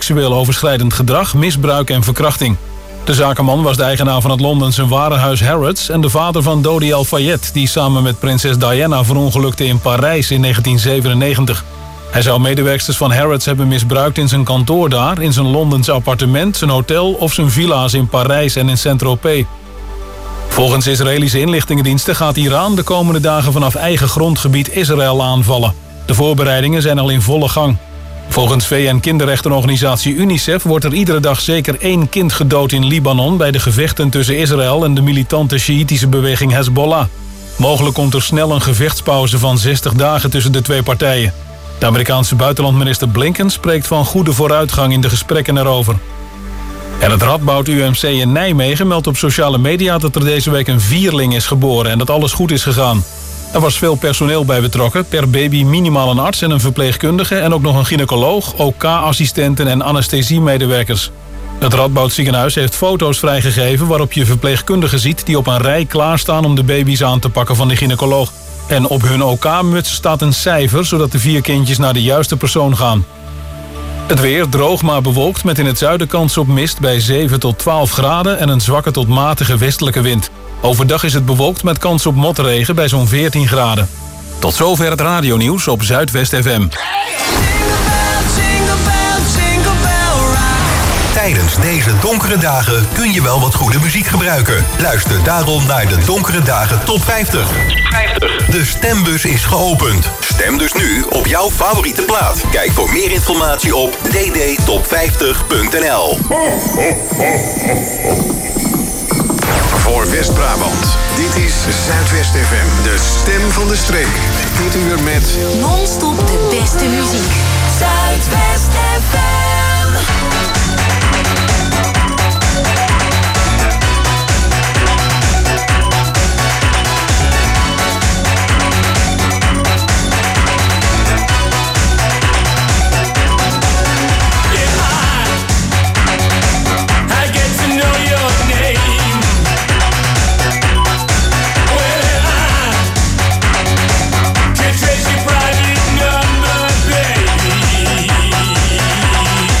seksueel overschrijdend gedrag, misbruik en verkrachting. De zakenman was de eigenaar van het Londense warenhuis Harrods en de vader van Dodi Al-Fayed, die samen met prinses Diana verongelukte in Parijs in 1997. Hij zou medewerksters van Harrods hebben misbruikt in zijn kantoor daar, in zijn Londense appartement, zijn hotel of zijn villa's in Parijs en in Saint-Tropez. Volgens Israëlische inlichtingendiensten gaat Iran de komende dagen vanaf eigen grondgebied Israël aanvallen. De voorbereidingen zijn al in volle gang. Volgens VN-kinderrechtenorganisatie UNICEF wordt er iedere dag zeker 1 kind gedood in Libanon bij de gevechten tussen Israël en de militante Sjiïtische beweging Hezbollah. Mogelijk komt er snel een gevechtspauze van 60 dagen tussen de twee partijen. De Amerikaanse buitenlandminister Blinken spreekt van goede vooruitgang in de gesprekken erover. En het Radboud UMC in Nijmegen meldt op sociale media dat er deze week een vierling is geboren en dat alles goed is gegaan. Er was veel personeel bij betrokken, per baby minimaal een arts en een verpleegkundige en ook nog een gynaecoloog, OK-assistenten en anesthesiemedewerkers. Het Radboud ziekenhuis heeft foto's vrijgegeven waarop je verpleegkundigen ziet die op een rij klaarstaan om de baby's aan te pakken van de gynaecoloog. En op hun OK-muts staat een cijfer, zodat de 4 kindjes naar de juiste persoon gaan. Het weer droog maar bewolkt met in het zuiden kans op mist bij 7 tot 12 graden en een zwakke tot matige westelijke wind. Overdag is het bewolkt met kans op motregen bij zo'n 14 graden. Tot zover het radionieuws op Zuidwest FM. Tijdens deze donkere dagen kun je wel wat goede muziek gebruiken. Luister daarom naar de Donkere Dagen Top 50. De stembus is geopend. Stem dus nu op jouw favoriete plaat. Kijk voor meer informatie op ddtop50.nl. Voor West-Brabant, dit is Zuidwest FM, de stem van de streek. Dit uur met non-stop de beste muziek. Zuidwest FM. Trace your private number, baby.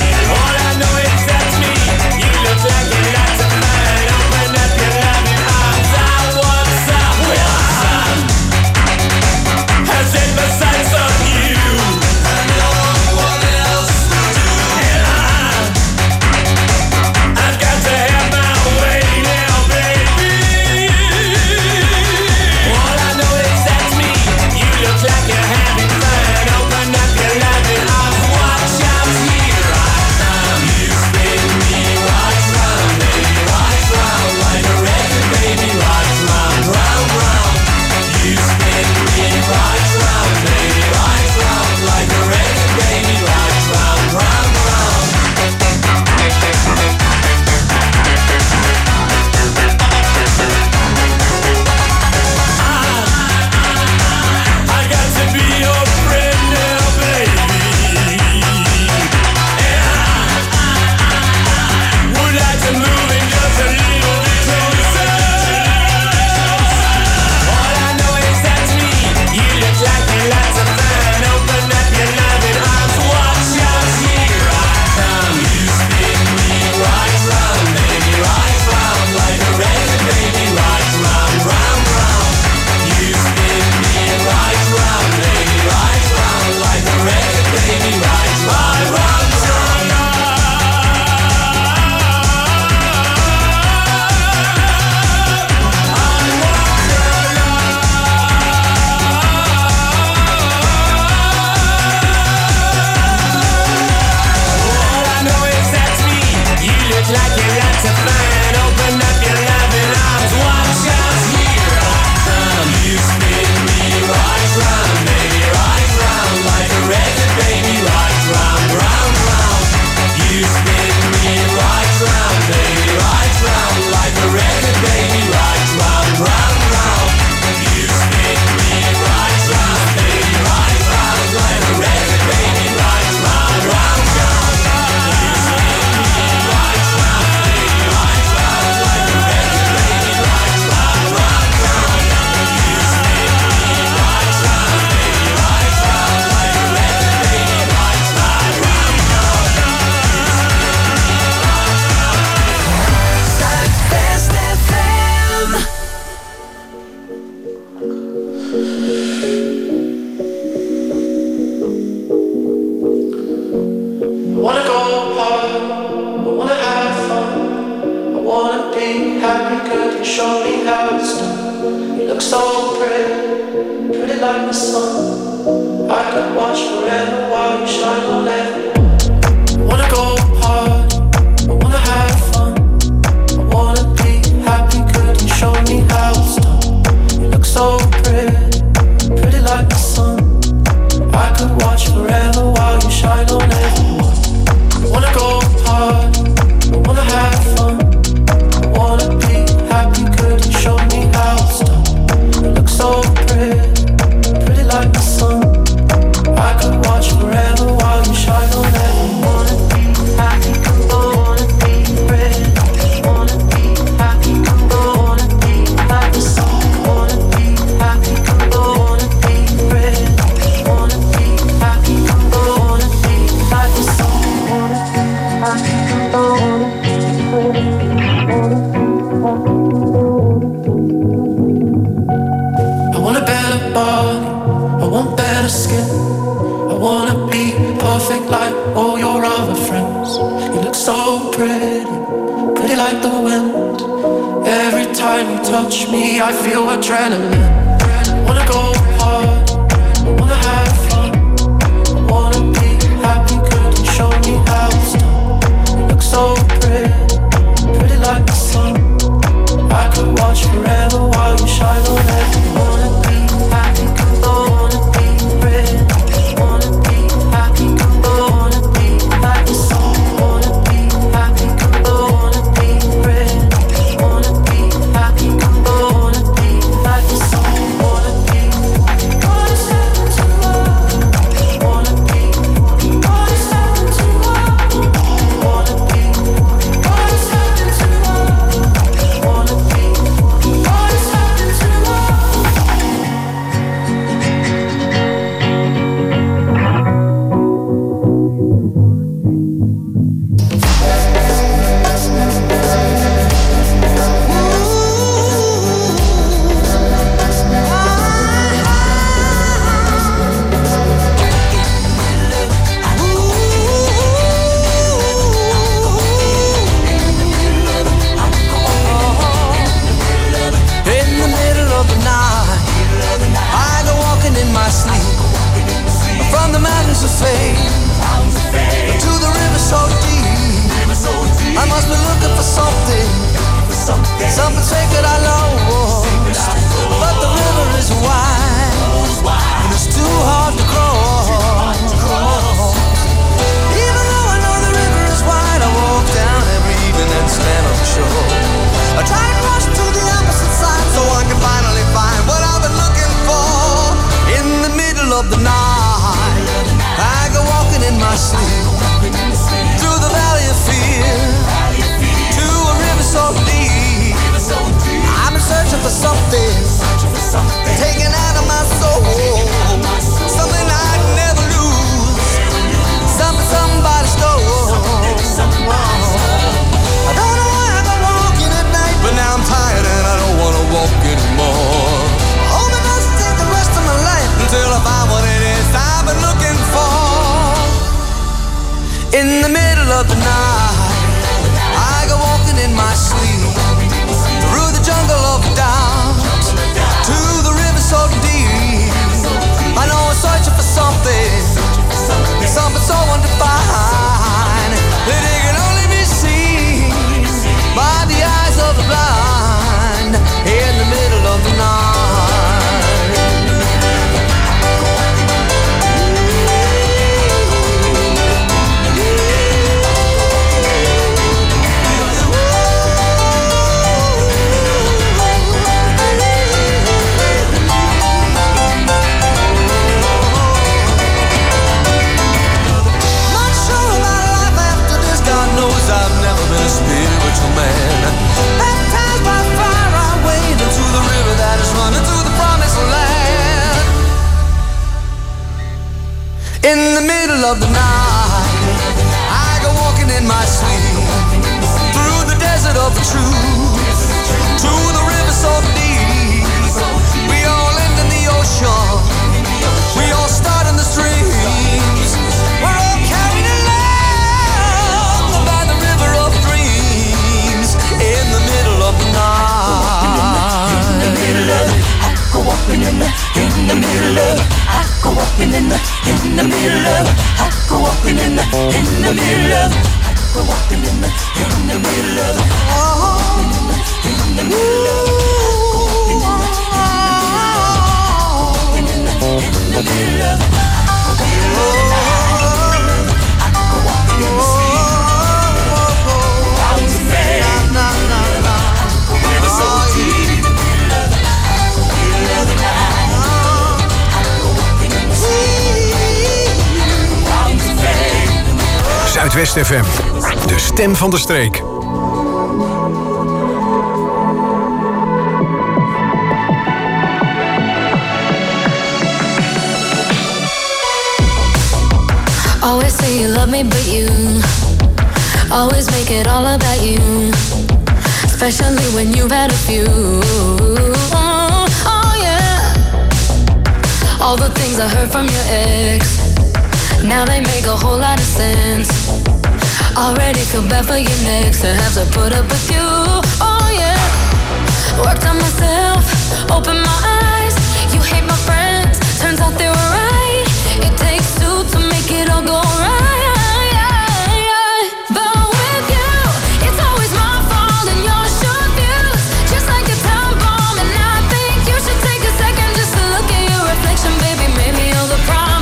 of the night, I go walking in my sleep through the desert of the truth to the river so deep. We all end in the ocean, we all start in the streams. We're all carried along by the river of dreams in the middle of the night. in the middle of, I go walking in the middle of, I go walking in the middle of, in the middle of, in the middle of, I go walking in the street. Zuidwest FM, de stem van de streek. Always say you love me, but you always make it all about you. Especially when you've had a few. Oh yeah. All the things I heard from your ex, now they make a whole lot of sense. Already feel bad for your next to have to put up with you. Oh yeah. Worked on myself, opened my eyes. You hate my friends, turns out they were right. It takes two to make it all go right. But with you, it's always my fault and your short views. Just like a time bomb, and I think you should take a second just to look at your reflection, baby. Maybe you're the problem.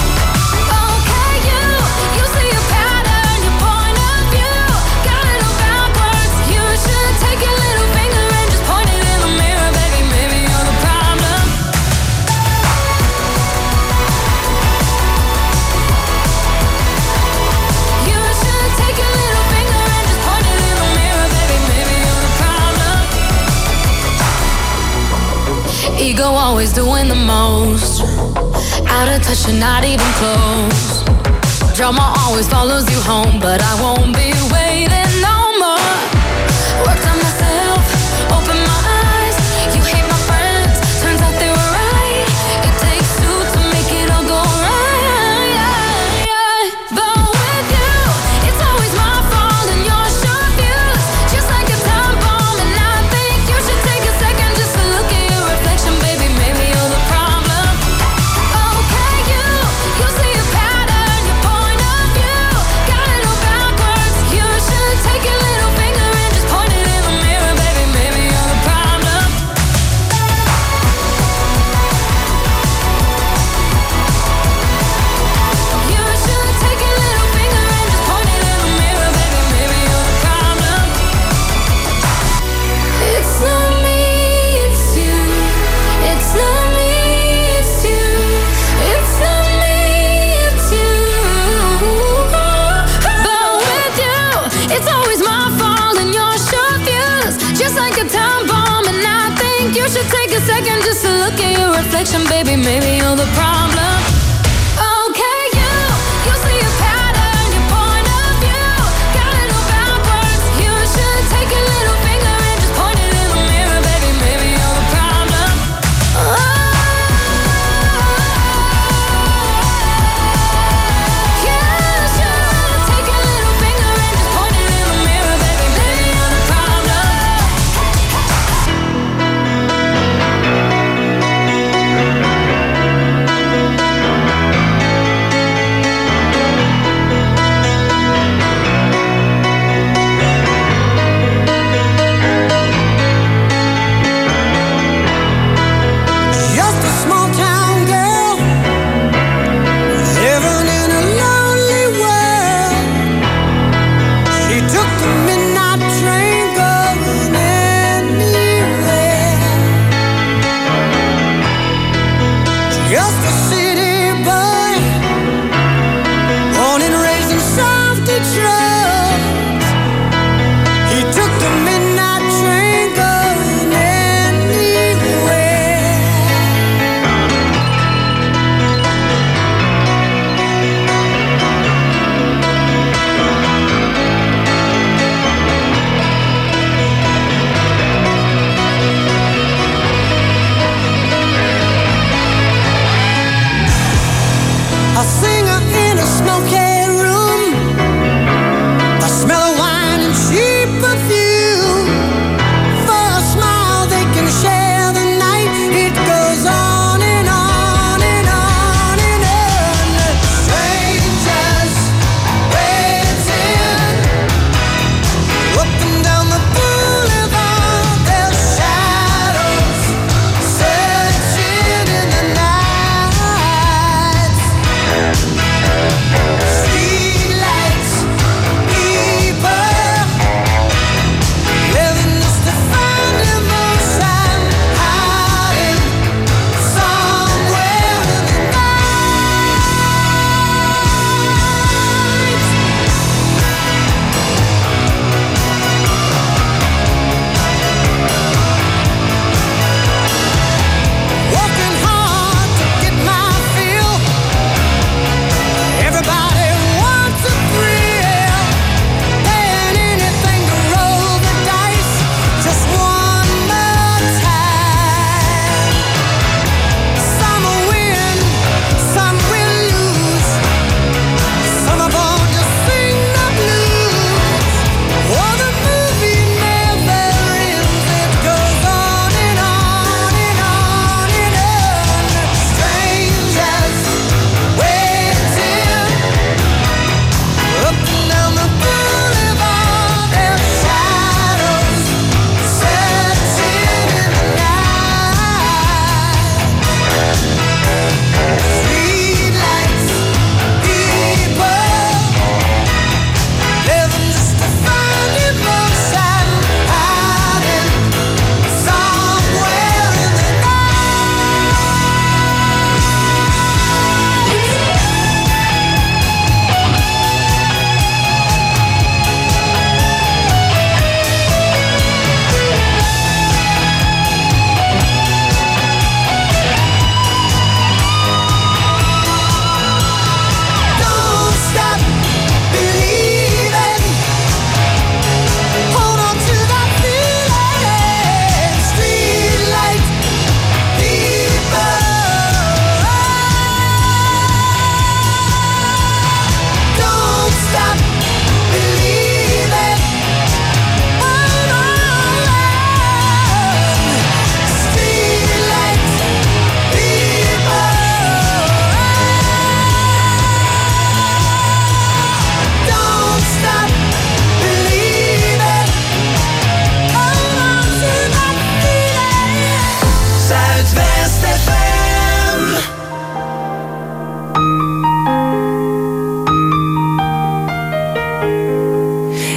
Ego always doing the most. Out of touch and not even close. Drama always follows you home, but I won't be waiting no more. Worked on myself, opened my eyes. You hate my friends, turns out they were right. It takes two to make it all go right. But with you, it's always my fault and your short views. Just like a time bomb, and I think you should take a second just to look at your reflection, baby. Maybe you're the problem. Okay, you see a pattern, your point of view. Got it all backwards. You should take your little finger and just point it in the mirror, baby. Maybe you're the problem. You should take your little finger and just point it in the mirror, baby. Maybe you're the problem. It's not me, it's you. It's not me, it's you. It's not me, it's you. But with you, it's always my fault and your short views. Just like a time bomb, and I think you should take a second just to look at your reflection, baby. Maybe you're the problem. Okay, you see a pattern, your point of view. Got it all backwards. You should take your little finger and just point it in the mirror, baby. Maybe you're the problem. You should take your little finger and just point it in the mirror, baby. Maybe you're the problem.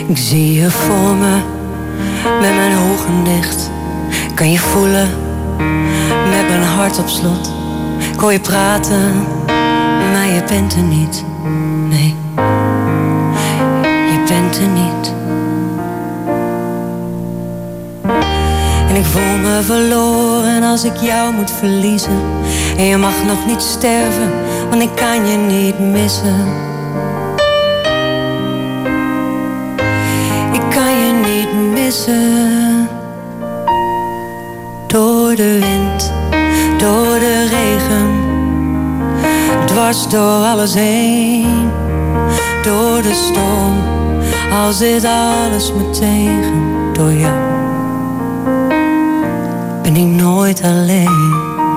Ik zie je voor me, met mijn ogen dicht. Kan je voelen, met mijn hart op slot. Ik hoor je praten, maar je bent er niet. Nee, je bent er niet. En ik voel me verloren als ik jou moet verliezen. En je mag nog niet sterven, want ik kan je niet missen. Ik kan je niet missen. Door de wind, door de regen, dwars door alles heen. Door de storm, al zit alles me tegen. Door jou ben ik nooit alleen.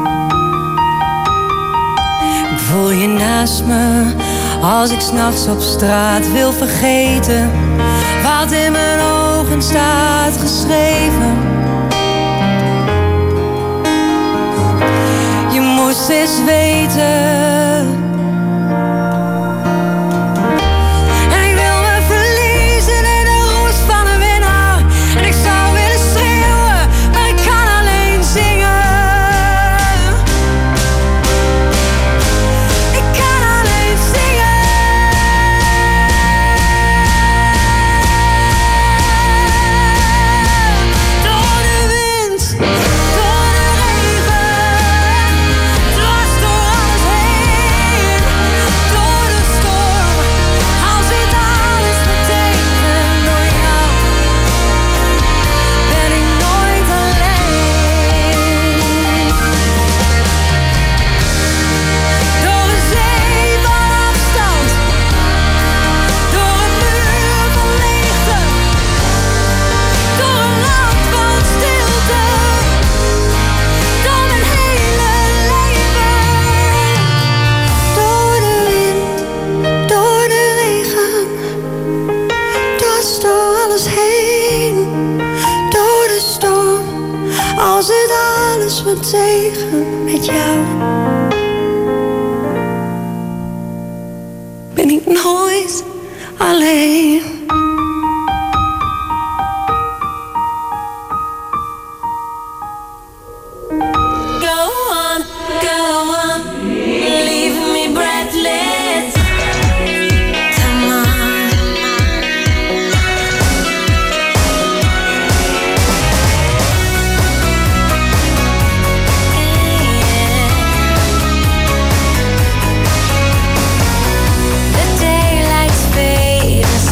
Ik voel je naast me, als ik 's nachts op straat wil vergeten wat in mijn ogen staat geschreven. Je moest eens weten. En ik wil me verliezen in de roes van een winnaar. En ik zou willen schreeuwen, maar ik kan alleen zingen. Ik kan alleen zingen. Door de wind, door de regen, dwars door alles heen. Door de storm, al zit alles me tegen. Door jou ben ik nooit alleen. Door een zee van afstand, door een muur van leegte, door een land van stilte, door mijn hele leven. Door de wind, door de regen, dwars door alles heen. Door de storm, al zit alles me tegen. Met jou ben ik nooit alleen. Go on, leave me breathless. Come on. The daylights fade, the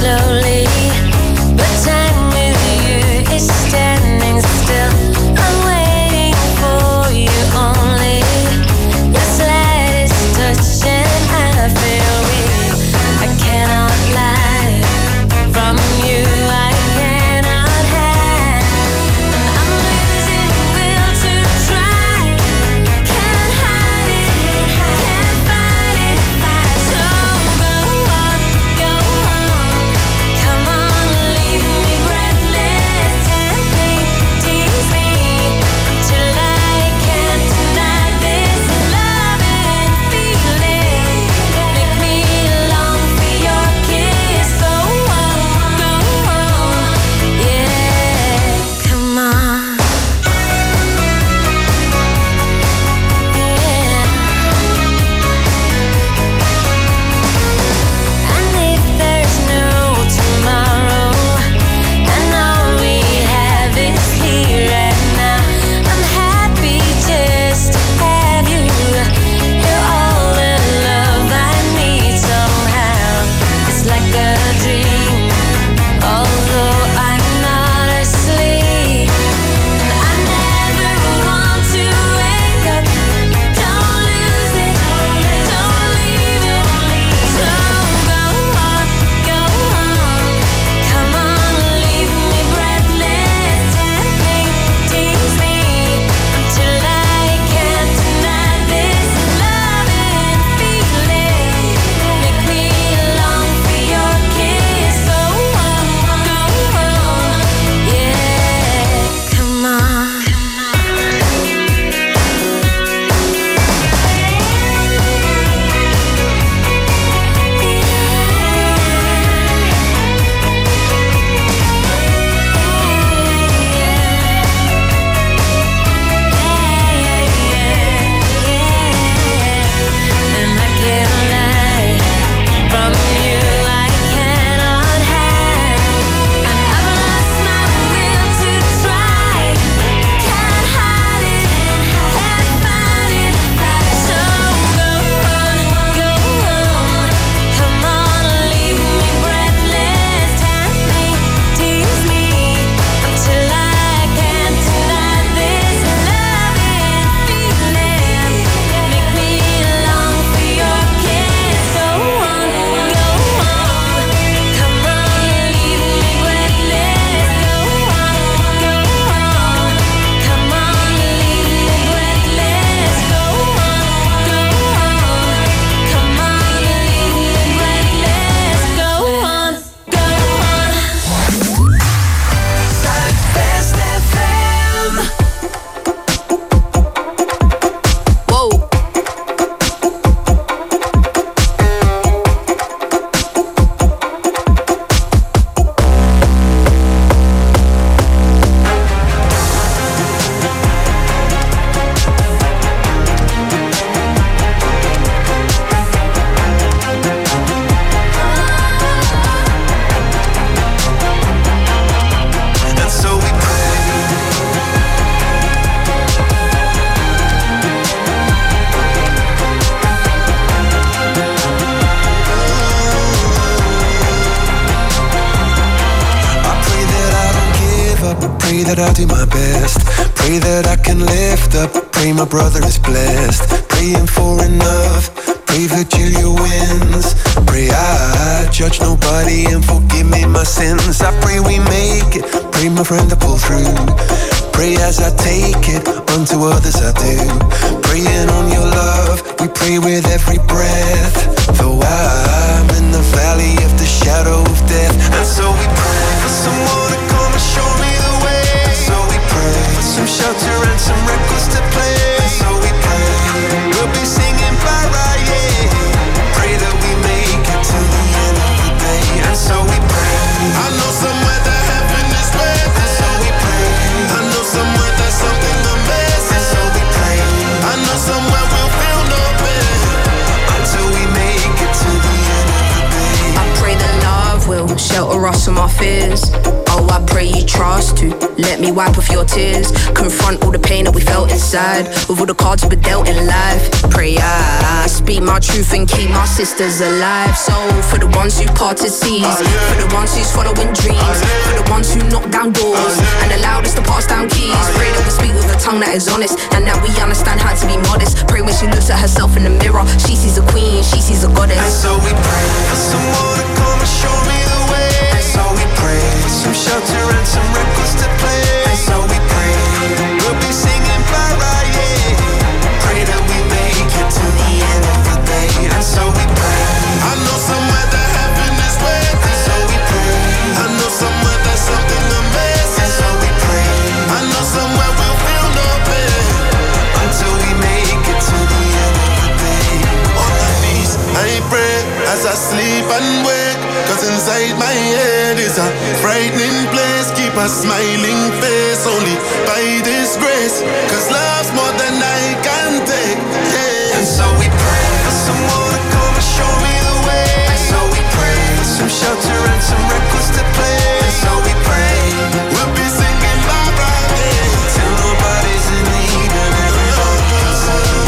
up, pray that I do my best. Pray that I can lift up, pray my brother is blessed. Praying for enough, pray Virgilia wins. Pray I judge nobody and forgive me my sins. I pray we make it, pray my friend to pull through. Pray as I take it, unto others I do. Praying on your love, we pray with every breath. Though I'm in the valley of the shadow of death, and so we pray for someone to come and show me the way. And so we pray for some shelter and some records to play. And so we pray we'll be singing para, yeah. Pray that we make it to the end of the day. And so we pray. I know somewhere that heaven is with. And so we pray. I know somewhere there's something amazing. And so we pray. I know somewhere we'll feel no pain until we make it to the end of the day. I pray that love will shelter us from our fears. Oh, I pray you trust to let me wipe off your tears. Confront all the pain that we felt inside, with all the cards we were dealt in life. Pray I speak my truth and keep my sisters alive. So for the ones who parted seas, for the ones who's following dreams, for the ones who knock down doors and allowed us to pass down keys. Pray that we speak with a tongue that is honest, and that we understand how to be modest. Pray when she looks at herself in the mirror, she sees a queen, she sees a goddess. And so we pray for someone to come and show me the way. And so we pray for some shelter and some records to play. And so we pray we'll be singing para, yeah. Pray that we make it to the end of the day. And so we pray. I know somewhere that heaven is with. And so we pray. I know somewhere there's something amazing. And so we pray. I know somewhere we'll feel no pain until we make it to the end of the day. On my knees I pray as I sleep and wake, 'cause inside my head is a frightening place. Keep a smiling face only by this grace, 'cause love's more than I can take, yeah. And so we pray for someone to come and show me the way. And so we pray for some shelter and some records to play. And so we pray we'll be singing bye-bye, yeah, till nobody's in need and everybody can sing.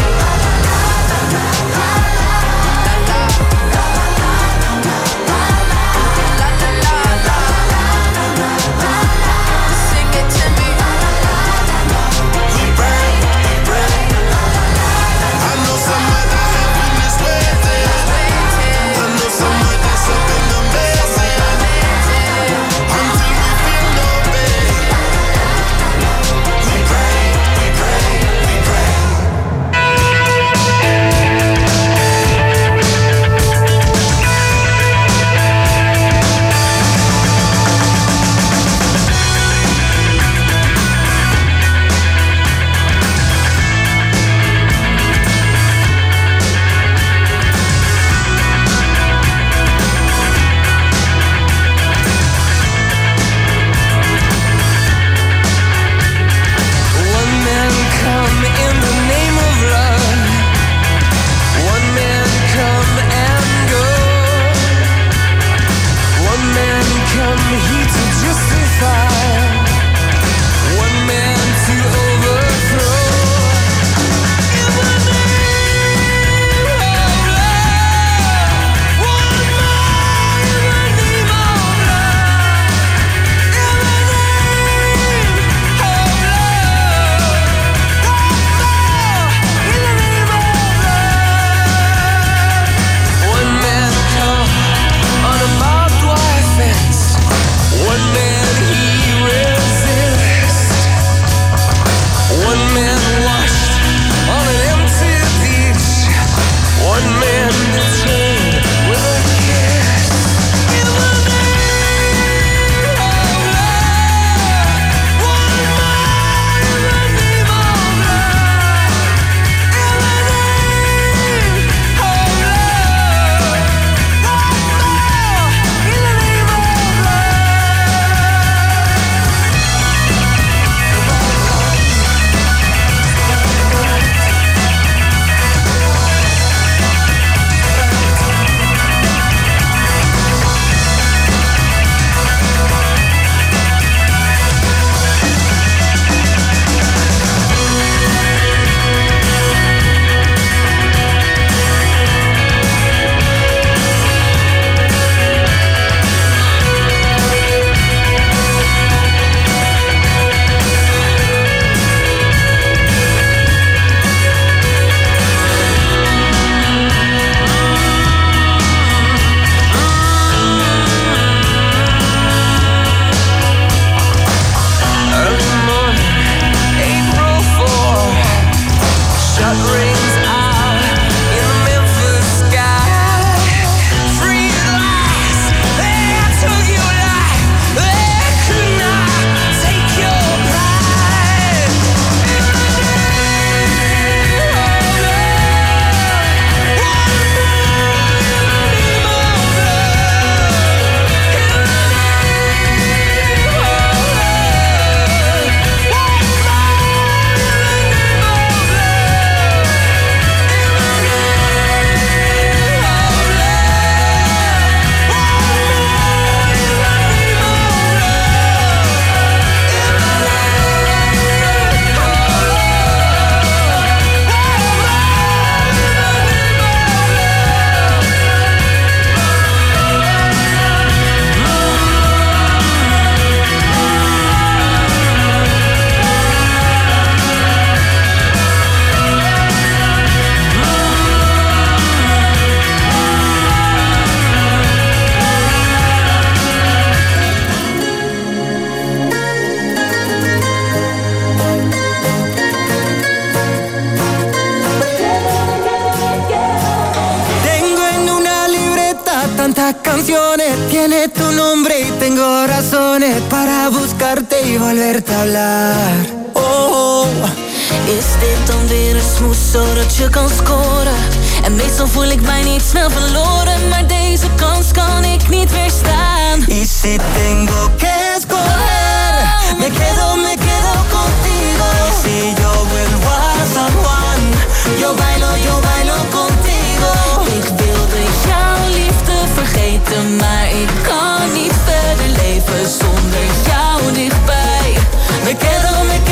razones para buscarte y volverte a hablar. Oh. Is dit dan weer een smoes zodat je kan scoren? En meestal voel ik mij niet snel verloren, maar deze kans kan ik niet weerstaan. Y si tengo que escoger, me quedo contigo. Y si yo vuelvo a San Juan, yo bailo contigo. Ik wilde jouw liefde vergeten, maar ik kan niet verder leven zonder jou dichtbij. Me quedo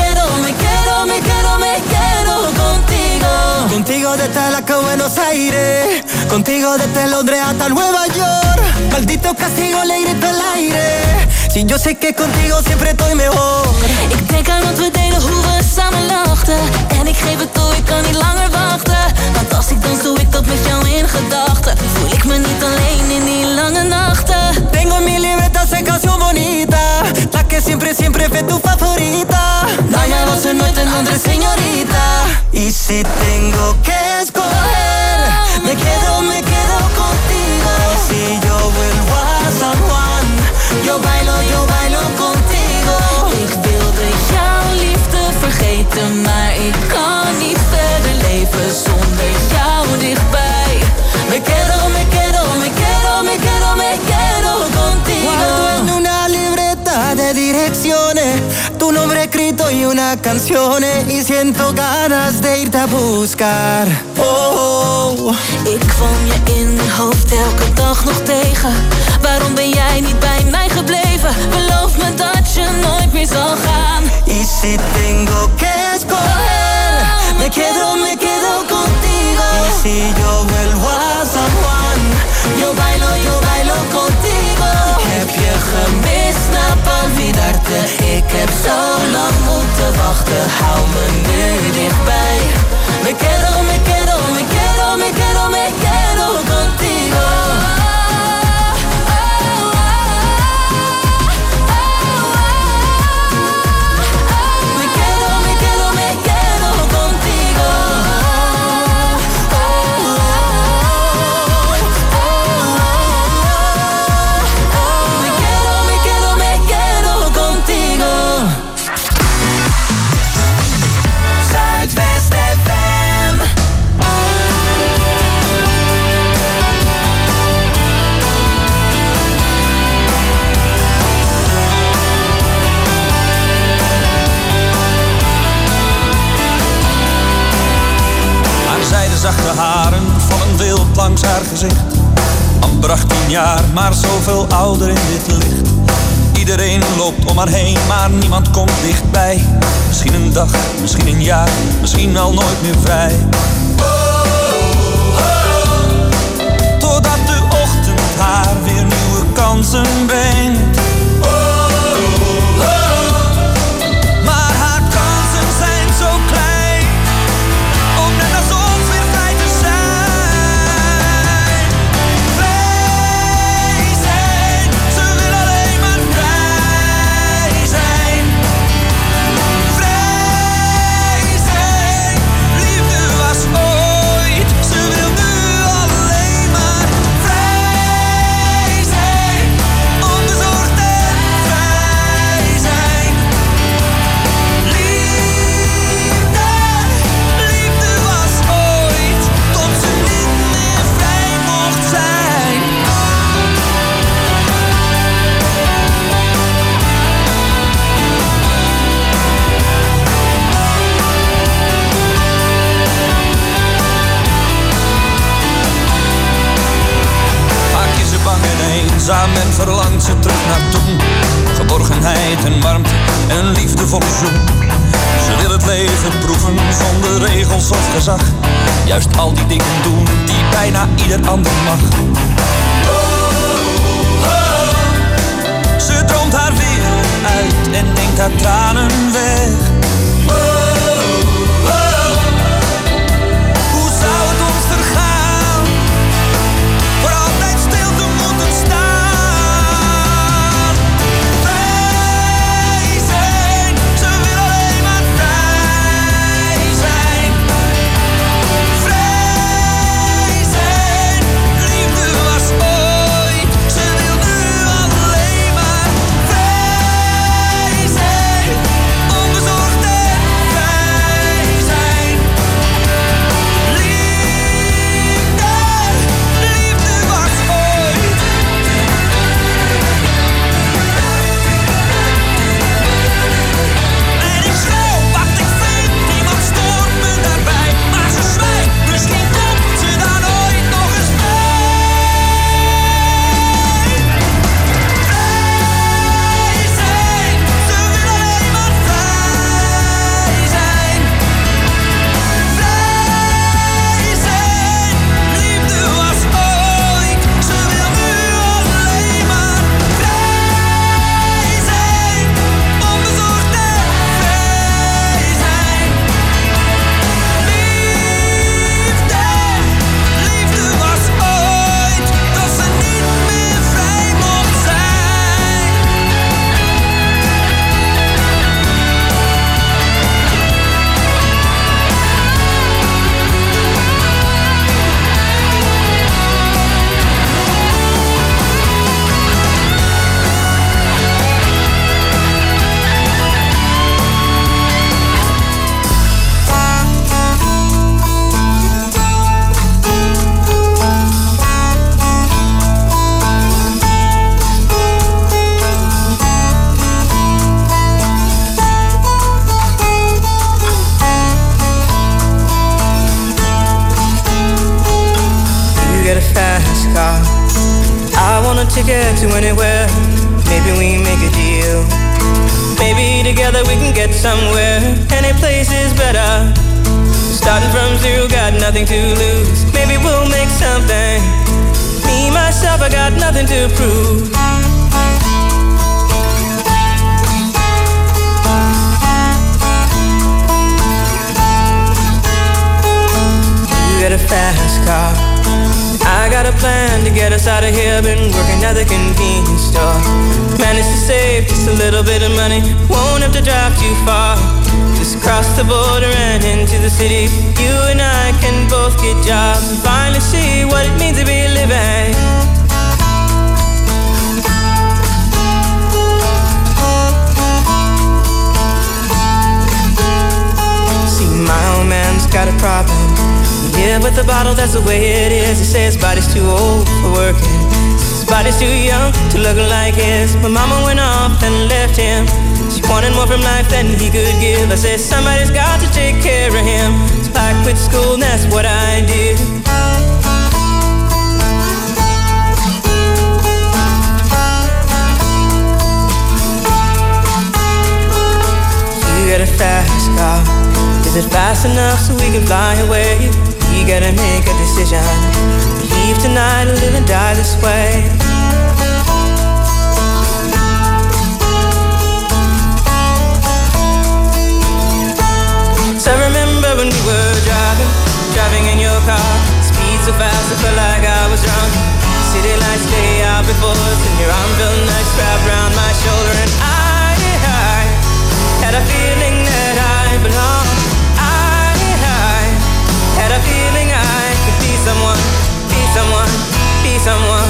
contigo. Contigo desde la que Buenos Aires, contigo desde Londres hasta Nueva York. Maldito castigo, le grito al aire. Si yo sé que contigo siempre estoy mejor. Ik denk aan wat we deden, hoe we samen lachten. En ik geef het toe, ik kan niet langer wachten. Want als ik dans, doe ik dat met jou in gedachten. Voel ik me niet alleen in die lange nachten. Tengo mi libreta esa canción bonita, la que siempre fue tu favorita. Dañamos en nuestra nombre, señorita. Y si tengo que escoger, me quedo contigo. Y si yo vuelvo a San Juan, yo bailo contigo. Ik wilde jouw liefde vergeten, maar ik kan niet verder leven zonder jou dichtbij. Me quedo contigo. Guardo en una libreta de direcciones tu nombre escrito y una canción, y siento ganas de irte a buscar. Oh. Ik kwam je in mijn hoofd elke dag nog tegen. Waarom ben jij niet bij mij gebleven? Beloof me dat je nooit meer zal gaan. Y si tengo que escoger, me quedo contigo. Y si yo vuelvo a San Juan, yo bailo contigo. Heb je gemist, snap olvidarte. Ik heb zo lang moeten wachten, hou me nu dichtbij. Me quedo contigo. Zachte haren vallen wild langs haar gezicht. Amper 18 jaar, maar zoveel ouder in dit licht. Iedereen loopt om haar heen, maar niemand komt dichtbij. Misschien een dag, misschien een jaar, misschien wel nooit meer vrij. Totdat de ochtend haar weer nieuwe kansen brengt. Maar haar kansen zijn zo klein, om net alsof eenzaam en verlangt ze terug naar toen. Geborgenheid en warmte en een liefdevolle zoen. Ze wil het leven proeven zonder regels of gezag. Juist al die dingen doen die bijna ieder ander mag. Ze droomt haar wereld uit en denkt haar tranen weg. Hoe zou het ons vergaan? Voor altijd stil te moeten staan. Vrij zijn, ze wil alleen maar vrij zijn. Vrij zijn, liefde was ooit. Ze wil nu alleen maar vrij to get to anywhere. Maybe we make a deal. Maybe together we can get somewhere. Any place is better. Starting from zero, got nothing to lose. Maybe we'll make something. Me, myself, I got nothing to prove. You got a fast car. I got a plan to get us out of here. Been working at the convenience store. Managed to save just a little bit of money. Won't have to drive too far. Just cross the border and into the city. You and I can both get jobs and finally see what it means to be living. See, my old man's got a problem. Yeah, with the bottle, that's the way it is. He says his body's too old for working. His body's too young to look like his. My mama went off and left him. She wanted more from life than he could give. I said somebody's got to take care of him. So I quit school and that's what I did. You got a fast car. Is it fast enough so we can fly away? We gotta make a decision. Leave tonight or live and die this way. So I remember when we were driving in your car. Speed so fast I felt like I was drunk. City lights lay out before us, and your arm felt nice wrapped around my shoulder. And I had a feeling that I belonged. Had a feeling I could be someone, be someone, be someone.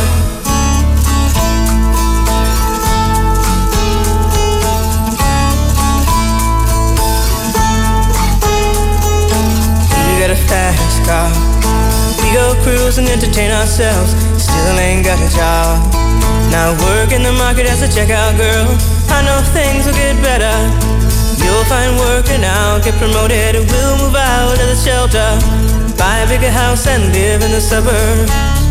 You got a fast car. We go cruise and entertain ourselves. Still ain't got a job. Now work in the market as a checkout girl. I know things will get better. You'll find work and I'll get promoted. We'll move out of the shelter, buy a bigger house and live in the suburbs.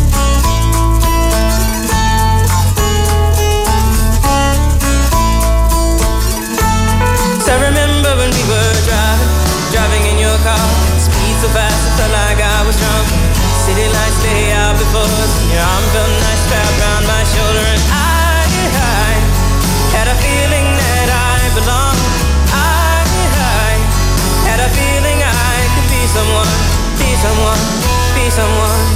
So I remember when we were driving in your car. Speed so fast I felt like I was drunk. City lights lay out before us, and your arm felt nice wrapped around my shoulder. And I had a feeling that I belonged. Had a feeling I could be someone, be someone, be someone.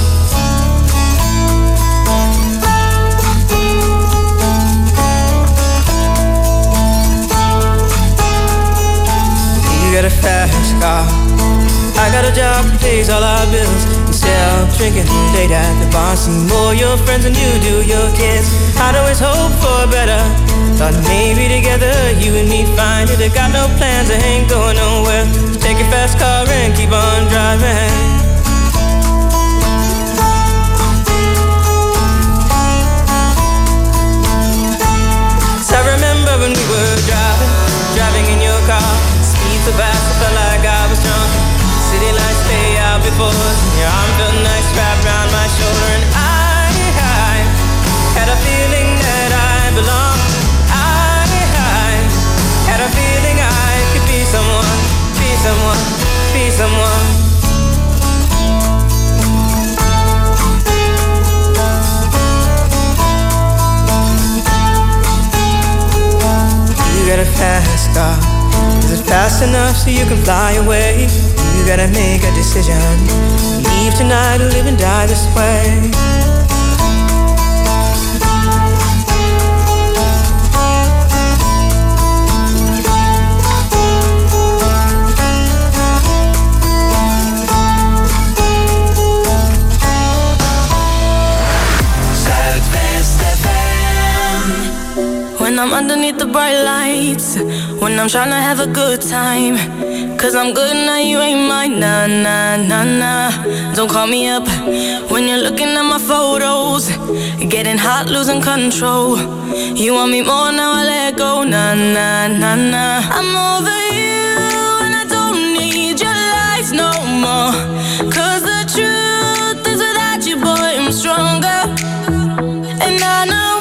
You got a fast car. I got a job that pays all our bills. Instead of drinking late at the bar, see more your friends than you do your kids. I'd always hope for better. Thought maybe together you and me find it. I got no plans, I ain't going nowhere. So take your fast car and keep on driving. So I remember when we were driving in your car. Speed so fast I felt like I was drunk. City lights lay out before us, and your arm felt nice wrapped around my shoulder. And I had a feeling that I belonged. Had a feeling I could be someone, be someone, be someone. You got a fast car. Is it fast enough so you can fly away? You gotta make a decision. Leave tonight or live and die this way. When I'm underneath the bright lights, when I'm trying to have a good time, 'cause I'm good now, you ain't mine, nah, nah, nah, nah. Don't call me up when you're looking at my photos, getting hot, losing control. You want me more, now I let go, nah, nah, nah, nah. I'm over you and I don't need your lies no more, 'cause the truth is without you, boy, I'm stronger. And I know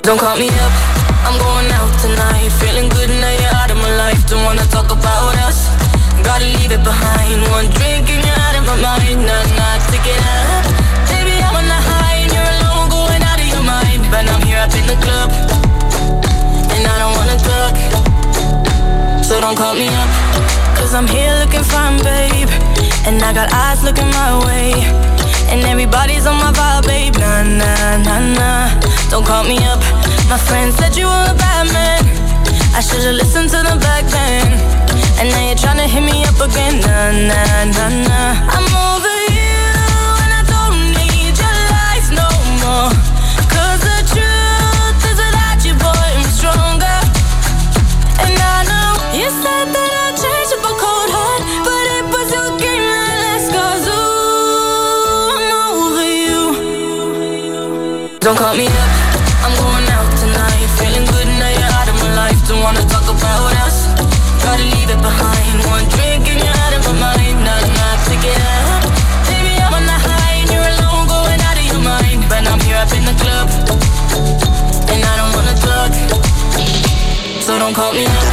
Don't call me up, I'm going out tonight. Feeling good now you're out of my life. Don't wanna talk about us, gotta leave it behind. One drink and you're out of my mind. Nah, take it up. Baby, I'm on the high and you're alone, going out of your mind. But I'm here up in the club, and I don't wanna talk. So don't call me up, cause I'm here looking fine, babe. And I got eyes looking my way, and everybody's on my vibe, babe. Nah. Don't call me up. My friend said you were a bad man. I should've listened to the back then. And now you're tryna hit me up again. Nah. I'm over you, and I don't need your lies no more. Cause the truth is without you, boy, I'm stronger. And I know you said that I'd change up a cold heart, but it was your game that last. Cause ooh, I'm over you. Don't call me up, I'm going out tonight. Feeling good now you're out of my life. Don't wanna talk about us, gotta leave it behind. One drink and you're out of my mind. Nah, pick it up. Baby, I'm on the high and you're alone, going out of your mind. But I'm here up in the club, and I don't wanna talk. So don't call me up.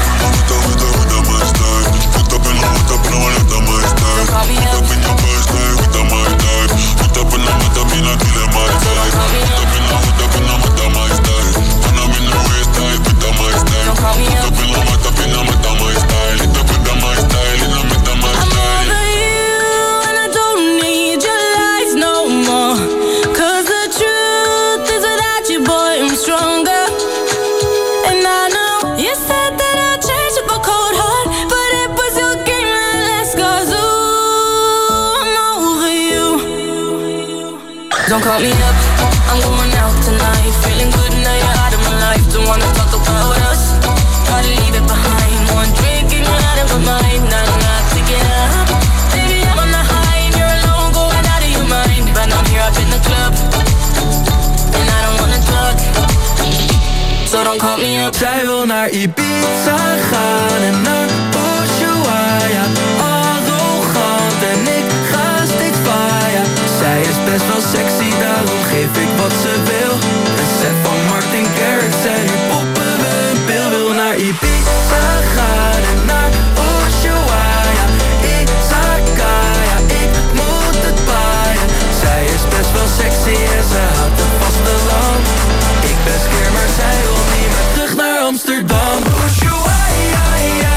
Don't call me up, I'm going out tonight. Feeling good now you're out of my life. Don't wanna talk about us, gotta leave it behind. One drink and you're out of my mind. Nah, pick it up. Baby, I'm on the high and you're alone, going out of your mind. But I'm here up in the club, and I don't wanna talk. So don't call me up. Zij wil naar Ibiza gaan en naar Ushuaia. Arrogant en ik ga steeds vaaien. Zij is best wel sexy, daarom geef ik wat ze wil. Een set van Martin Garrix en nu poppen we een pil. Wil naar Ibiza gaan en naar Ushuaia. Izakaya, ik moet het paaien. Zij is best wel sexy en ze houdt het vasteland. Ik ben skeer, maar zij wil niet meer terug naar Amsterdam. Ushuaia, ja.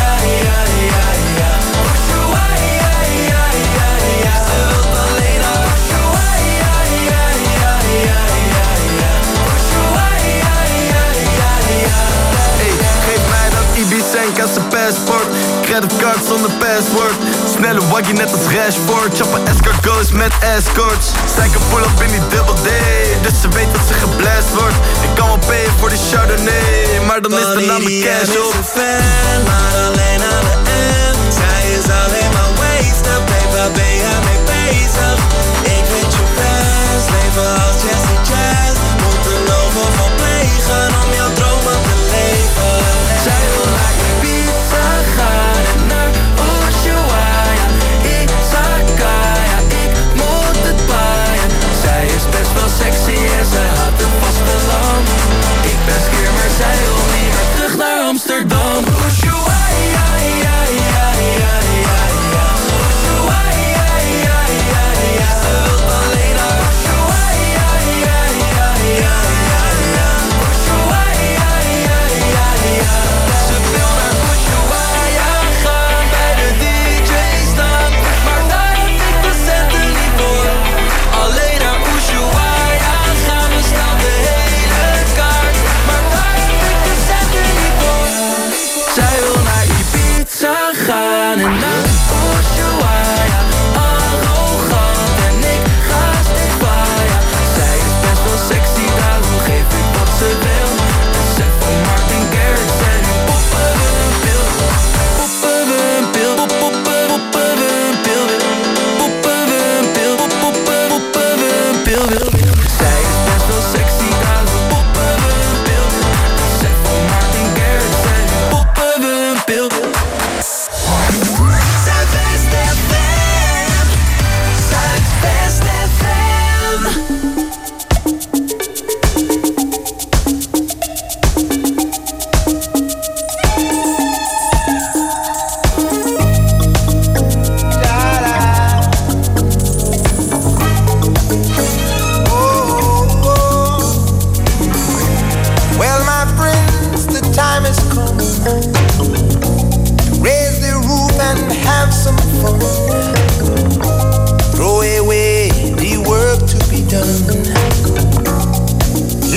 Ibiza zijn passport, creditcard zonder password. Snelle waggie net als Rashford. Choppen escargots met escorts. Zij kan pull up in die double D, dus ze weet dat ze geblast wordt. Ik kan wel payen voor de Chardonnay, maar dan is de naam de cash op. Is een fan, maar alleen aan de end. Zij is alleen maar wasted, babe, waar ben jij mee bezig? Ik vind je best, leven als Jessie Jazz. Moet er over van plegen om jouw dromen te leven. Zij wil naar Ibiza gaan en naar Ushuaia. Izakaya, ik moet het paaien. Zij is best wel sexy en ze houdt het vasteland. Ik ben skeer, maar zij wil niet meer terug naar Amsterdam. Ushuaia, ja. Ushuaia, ja.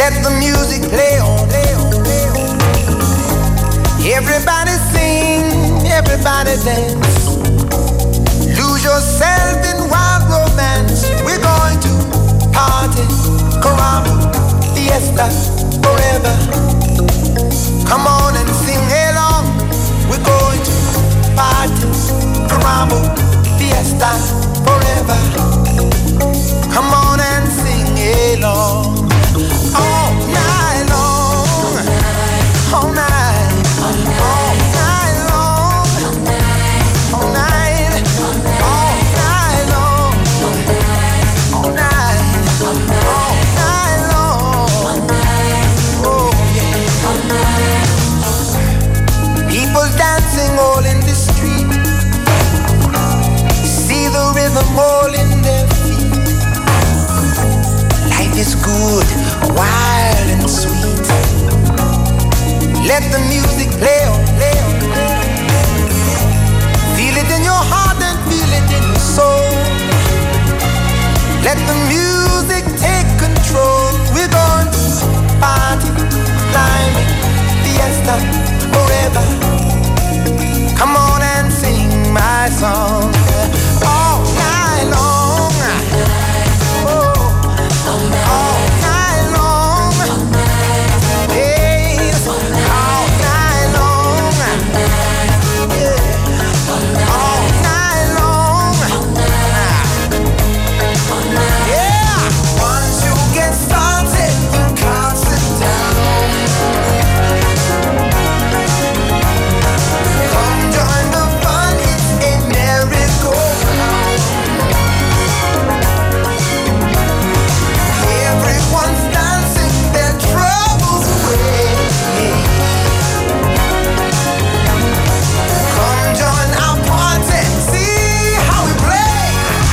Let the music play on. Everybody sing, everybody dance. Lose yourself in wild romance. We're going to party, caramba, fiesta, forever. Come on and sing along. We're going to party, caramba, fiesta, forever. Come on and sing along. All night long, all night, all night long, all night, all night long, all night, all night long. Oh yeah. People dancing all in the street. See the rhythm all in their feet. Life is good, wild and sweet. Let the music play on, play on, play on. Feel it in your heart and feel it in your soul. Let the music take control. We're going to party, climbing, fiesta, forever. Come on and sing my song all night long. Oh, all night long. Yes, all night long. Yeah, all night long. Yeah, once you get started, you can't sit down. Come join the fun, it's a merry-go-round. Everyone's dancing their troubles away. Come join our party, see how we play.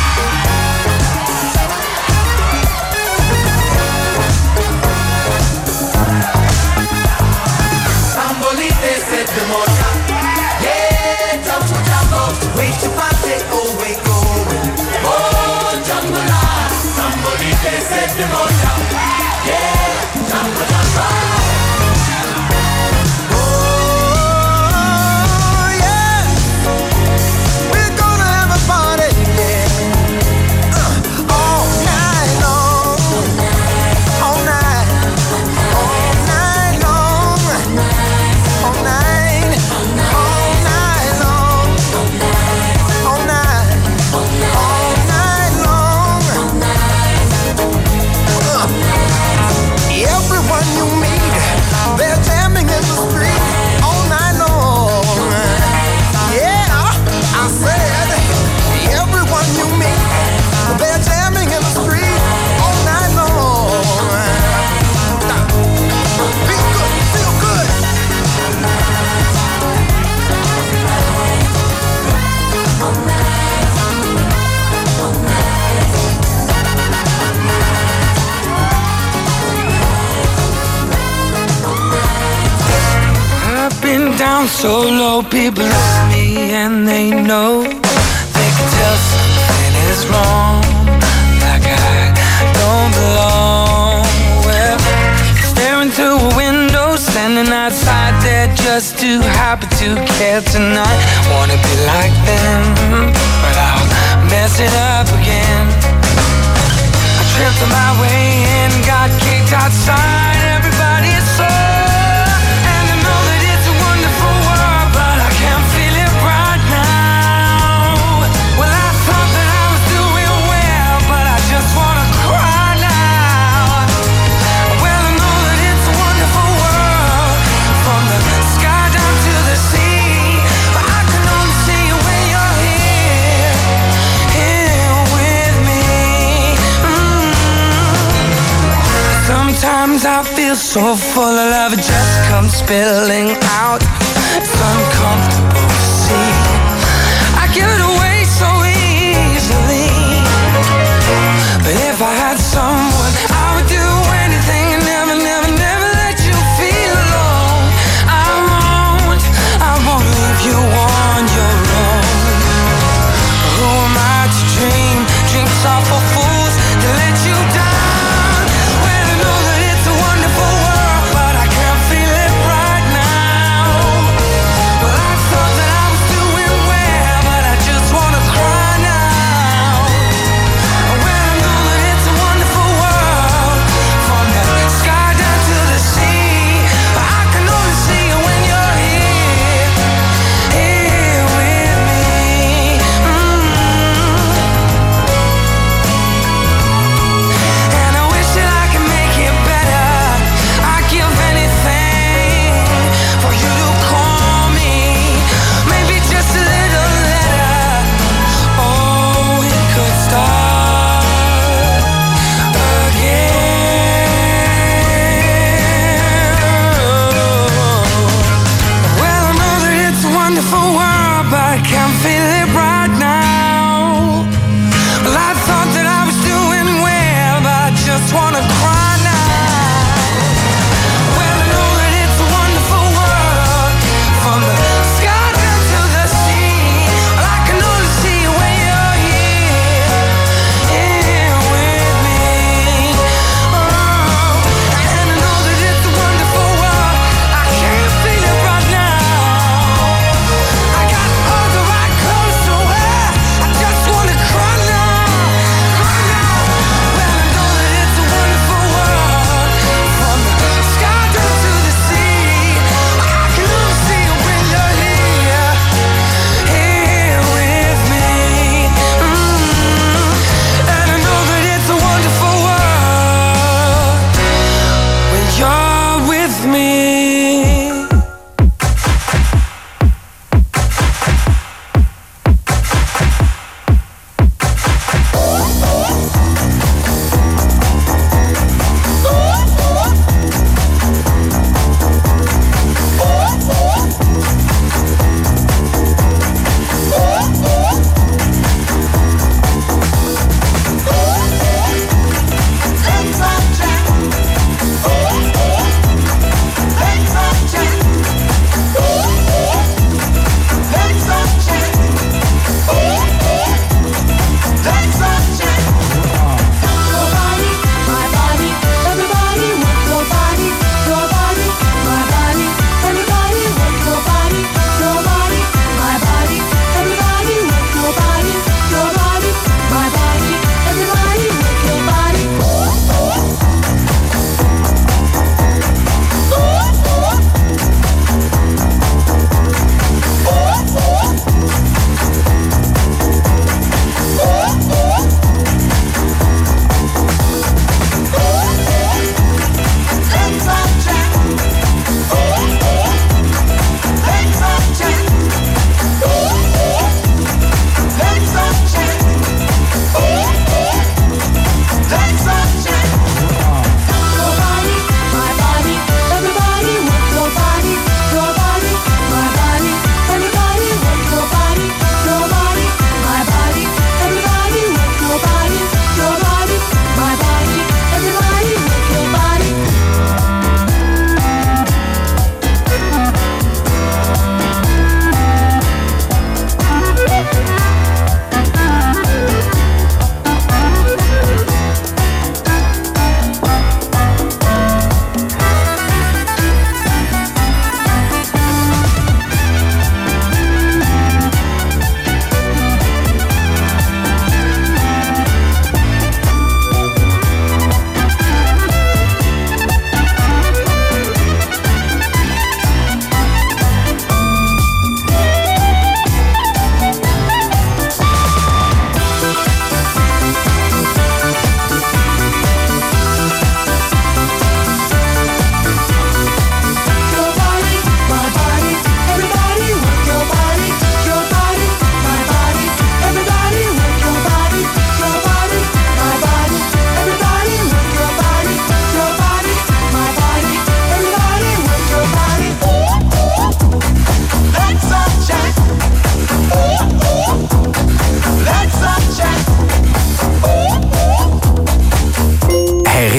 Sambolite se te moja. Yeah, jumbo jumbo, wait to party, oh wait going. Oh, jambola, sambolite se te moja. Yeah, jumbo jumbo. Oh yeah, we're gonna have a party, yeah. All night long, all night, all night long, all night, all night long, all night, all night long. Everyone you meet, they're jamming in the street all night long. Yeah, I said, everyone you meet, they're jamming in the street all night long. Feel good, feel good. I've been down so low, people love me and they know. They can tell something is wrong, like I don't belong. Well, staring through a window, standing outside there just too happy to care tonight. Wanna be like them, but I'll mess it up again. I tripped on my way in, got kicked outside, everybody is so. And I know that it's a wonderful world, but I can't feel it right now. Well, I thought that I was doing well, but I just wanna cry now. Well, I know that it's a wonderful world, from the sky down to the sea, but I can only see you when you're here, here with me. Sometimes I feel so full of love, it just comes spilling out. It's uncomfortable to see. I give it away so easily, but if I had someone, I would do anything and never, never, never let you feel alone. I won't leave you on your own. Who am I to dream dreams are for fools to let you down? When I know that it's a wonderful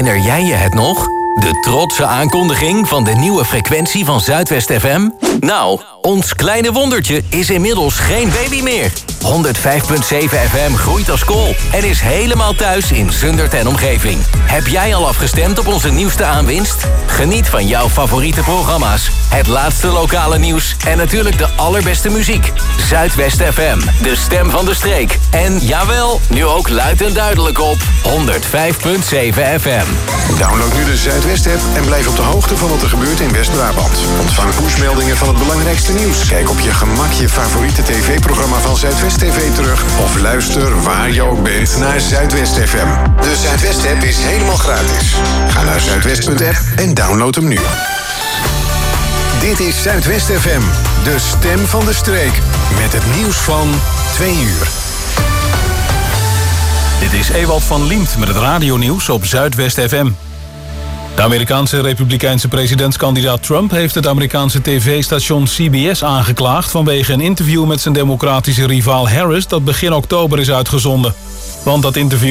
Herinner jij je het nog? De trotse aankondiging van de nieuwe frequentie van Zuidwest FM? Nou, ons kleine wondertje is inmiddels geen baby meer. 105.7 FM groeit als kool en is helemaal thuis in Zundert en omgeving. Heb jij al afgestemd op onze nieuwste aanwinst? Geniet van jouw favoriete programma's, het laatste lokale nieuws en natuurlijk de allerbeste muziek. Zuidwest FM, de stem van de streek. En jawel, nu ook luid en duidelijk op 105.7 FM. Download nu de Zuidwest-app en blijf op de hoogte van wat er gebeurt in West-Brabant. Ontvang pushmeldingen van het belangrijkste nieuws. Kijk op je gemak je favoriete tv-programma van Zuidwest TV terug. Of luister waar je ook bent naar Zuidwest FM. De Zuidwest-app is helemaal gratis. Ga naar zuidwest.app en download hem nu. Dit is Zuidwest FM, de stem van de streek. Met het nieuws van 2 uur. Dit is Ewald van Liemt met het radionieuws op Zuidwest FM. De Amerikaanse republikeinse presidentskandidaat Trump heeft het Amerikaanse tv-station CBS aangeklaagd vanwege een interview met zijn democratische rivaal Harris dat begin oktober is uitgezonden. Want dat interview